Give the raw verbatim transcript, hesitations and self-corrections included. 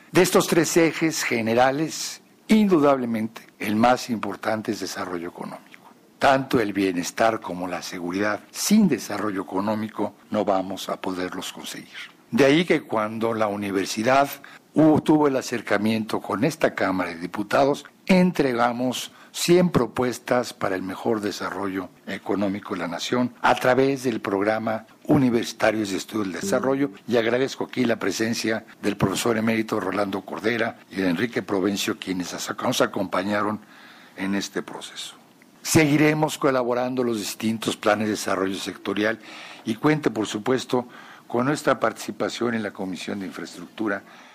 De estos tres ejes generales, indudablemente, el más importante es desarrollo económico. Tanto el bienestar como la seguridad, sin desarrollo económico no vamos a poderlos conseguir. De ahí que cuando la universidad hubo, tuvo el acercamiento con esta Cámara de Diputados, entregamos cien propuestas para el mejor desarrollo económico de la nación a través del programa Universitarios de Estudio del Desarrollo, y agradezco aquí la presencia del profesor emérito Rolando Cordera y de Enrique Provencio, quienes nos acompañaron en este proceso. Seguiremos colaborando los distintos planes de desarrollo sectorial y cuente, por supuesto, con nuestra participación en la Comisión de Infraestructura